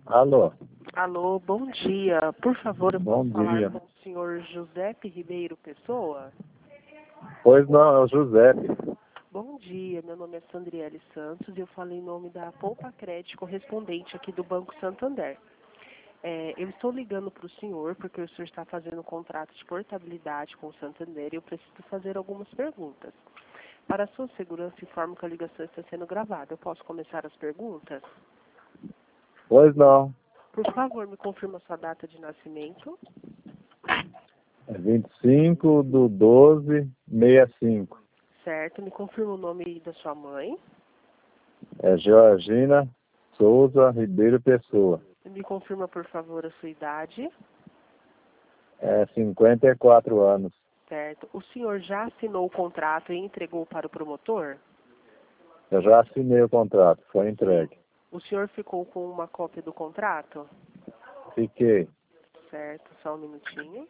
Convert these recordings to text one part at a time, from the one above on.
Alô, Alô, bom dia. Por favor, eu bom posso falar dia. com o senhor Giuseppe Ribeiro Pessoa? Pois não, é o Giuseppe. Bom dia, meu nome é Sandriele Santos e eu falo em nome da Poupa Crédito correspondente aqui do Banco Santander. Eu estou ligando para o senhor porque o senhor está fazendo um contrato de portabilidade com o Santander e eu preciso fazer algumas perguntas. Para a sua segurança, informo que a ligação está sendo gravada. Eu posso começar as perguntas? Pois não, Por favor, me confirma a sua data de nascimento. é 25/12/65. Certo, me confirma o nome da sua mãe. É Georgina Souza Ribeiro Pessoa. Me confirma, por favor, a sua idade. É 54 anos. Certo. O senhor já assinou o contrato e entregou para o promotor? Eu já assinei o contrato, foi entregue. O senhor ficou com uma cópia do contrato? Fiquei. Certo, só um minutinho.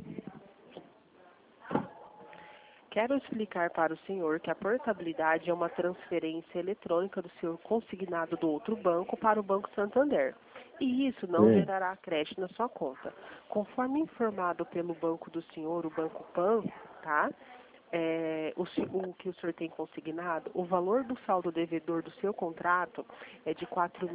Quero explicar para o senhor que a portabilidade é uma transferência eletrônica do seu consignado do outro banco para o Banco Santander. E isso não Sim, gerará crédito na sua conta. Conforme informado pelo banco do senhor, o Banco Pan, tá? O que o senhor tem consignado, o valor do saldo devedor do seu contrato é de R$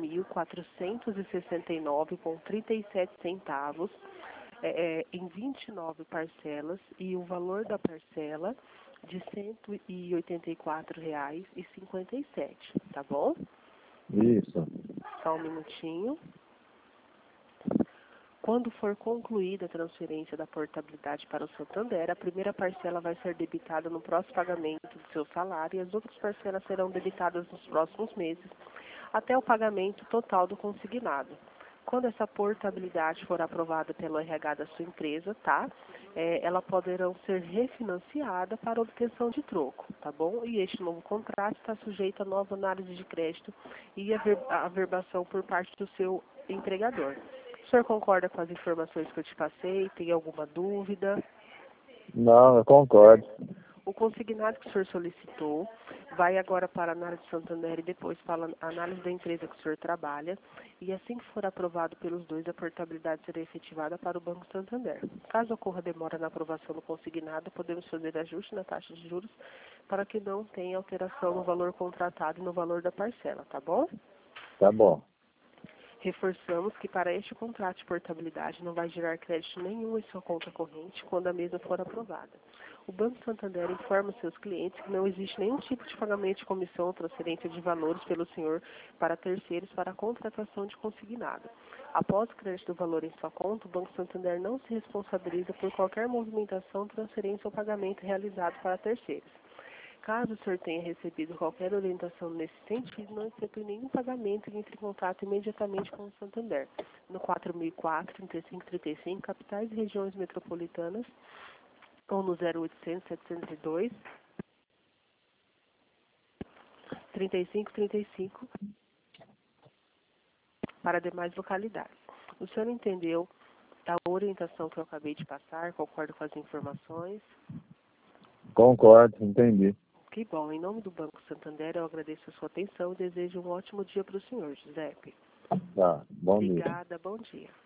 4.469,37 em 29 parcelas e o valor da parcela de R$ 184,57, tá bom? isso. Só um minutinho. Quando for concluída a transferência da portabilidade para o Santander, a primeira parcela vai ser debitada no próximo pagamento do seu salário e as outras parcelas serão debitadas nos próximos meses, até o pagamento total do consignado. Quando essa portabilidade for aprovada pelo RH da sua empresa, tá? Ela poderão ser refinanciada para obtenção de troco, tá bom? E este novo contrato está sujeito a nova análise de crédito e averbação por parte do seu empregador. O senhor concorda com as informações que eu te passei? Tem alguma dúvida? Não, eu concordo. O consignado que o senhor solicitou vai agora para a análise de Santander e depois para a análise da empresa que o senhor trabalha. E assim que for aprovado pelos dois, a portabilidade será efetivada para o Banco Santander. Caso ocorra demora na aprovação do consignado, podemos fazer ajuste na taxa de juros para que não tenha alteração no valor contratado e no valor da parcela, tá bom? Tá bom. Reforçamos que para este contrato de portabilidade não vai gerar crédito nenhum em sua conta corrente quando a mesma for aprovada. O Banco Santander informa seus clientes que não existe nenhum tipo de pagamento de comissão ou transferência de valores pelo senhor para terceiros para a contratação de consignado. Após o crédito do valor em sua conta, o Banco Santander não se responsabiliza por qualquer movimentação, transferência ou pagamento realizado para terceiros. Caso o senhor tenha recebido qualquer orientação nesse sentido, não efetue nenhum pagamento e entre em contato imediatamente com o Santander, no 4004-3535, capitais e regiões metropolitanas, ou no 0800-702-3535, para demais localidades. O senhor entendeu a orientação que eu acabei de passar? Concorda com as informações? Concordo, entendi. Que bom. Em nome do Banco Santander, eu agradeço a sua atenção e desejo um ótimo dia para o senhor, Giuseppe. Tá, bom dia. Obrigada, bom dia.